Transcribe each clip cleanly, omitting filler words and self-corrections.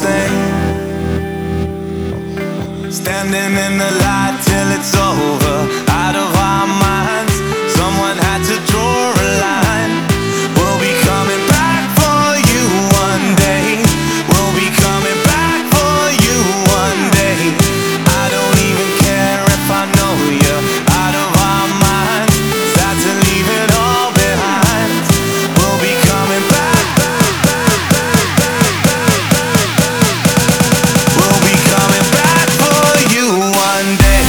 same. Standing in the light till it's over, out of our minds. Someone had to draw a line. We'll be coming back for you one day. We'll be coming back for you one day. I don't even care if I know you're out of our minds. Sad to leave it all behind. We'll be coming back, back, back, back, back, back, back, back. We'll be coming back for you one day.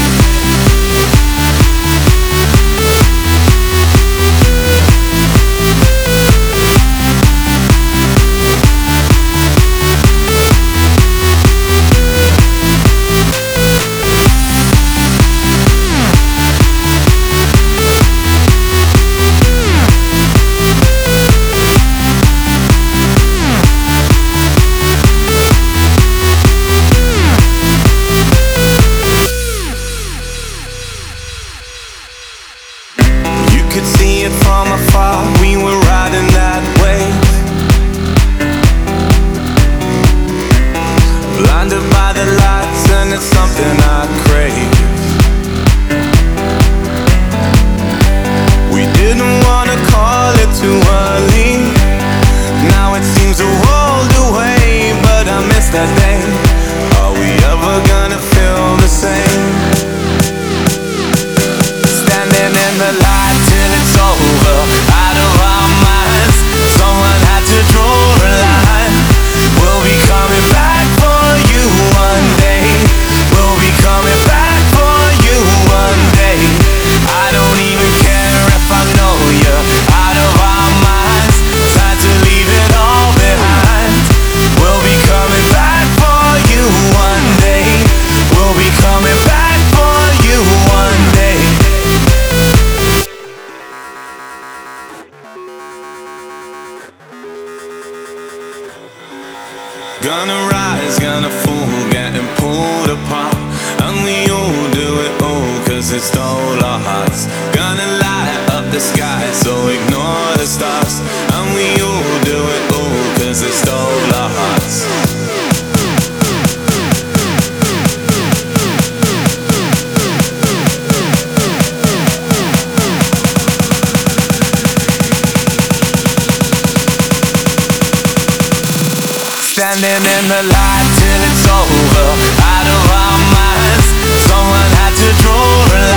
You could see it from afar, we were riding that wave. Blinded by the lights and it's something I crave. We didn't wanna call it too early. Now it seems a world away, but I miss that day. Are we ever gonna feel the same? Standing in the light till it's over, out of our minds. Someone had to draw a line. We'll be coming back for you one day. We'll be coming back for you one day. I don't even care if I know you're out of our minds. Time to leave it all behind. We'll be coming back for you one day. We'll be coming back for you one day. Gonna rise, gonna fall, getting pulled apart. And we all do it all, cause it stole our hearts. Gonna light up the sky, so ignore the stars. And we all do it all, cause it stole our hearts. Standing in the light till it's over, out of our minds. Someone had to draw a line.